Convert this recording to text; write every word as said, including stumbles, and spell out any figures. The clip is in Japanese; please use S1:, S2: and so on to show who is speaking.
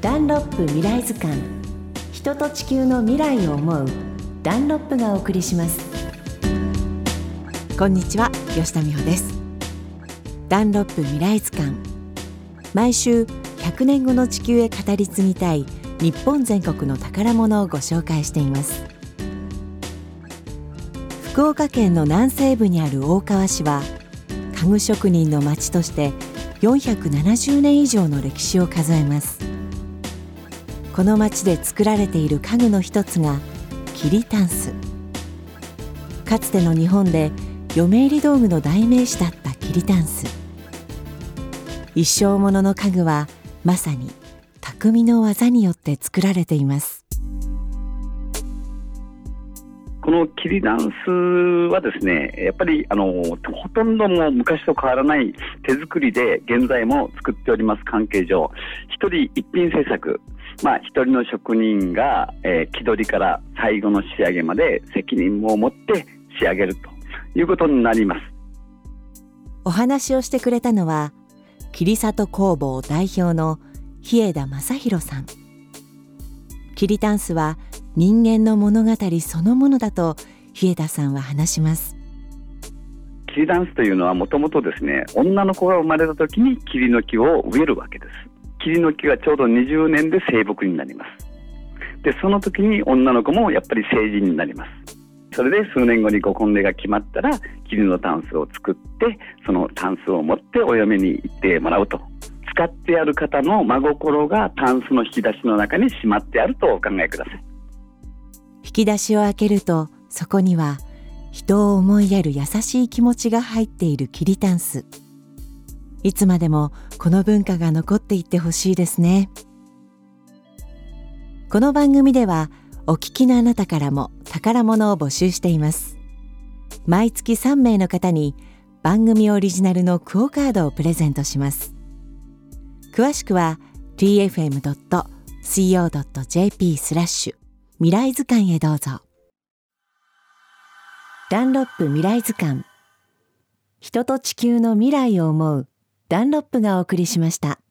S1: ダンロップ未来図鑑。人と地球の未来を思うダンロップがお送りします。
S2: こんにちは、吉田美穂です。ダンロップ未来図鑑。毎週ひゃくねんごの地球へ語り継ぎたい日本全国の宝物をご紹介しています。福岡県の南西部にある大川市は家具職人の町としてよんひゃくななじゅうねん以上の歴史を数えます。この町で作られている家具の一つが桐たんす。かつての日本で嫁入り道具の代名詞だった桐たんす。一生ものの家具はまさに匠の技によって作られています。
S3: この桐たんすはですね、やっぱりあのほとんども昔と変わらない手作りで現在も作っております関係上、一人一品製作、まあ一人の職人が、えー、木取りから最後の仕上げまで責任を持って仕上げるということになります。
S2: お話をしてくれたのは桐里工房代表の日枝正弘さん。桐たんすは人間の物語そのものだと日枝さんは話します。
S3: 桐たんすというのはもともとですね、女の子が生まれた時に桐の木を植えるわけです。桐の木がちょうどにじゅうねんで成木になります。でその時に女の子もやっぱり成人になります。それで数年後にご婚礼が決まったら桐のたんすを作って、そのたんすを持ってお嫁に行ってもらうと。使ってある方の真心がたんすの引き出しの中にしまってあるとお考えください。
S2: 引き出しを開けるとそこには人を思いやる優しい気持ちが入っている桐たんす。いつまでもこの文化が残っていってほしいですね。この番組ではお聞きのあなたからも宝物を募集しています。毎月さんめいの方に番組オリジナルのクオカードをプレゼントします。詳しくは ティーエフエムドットシーオードットジェーピー スラッシュ未来図鑑へどうぞ。
S1: ダンロップ未来図鑑。人と地球の未来を思うダンロップがお送りしました。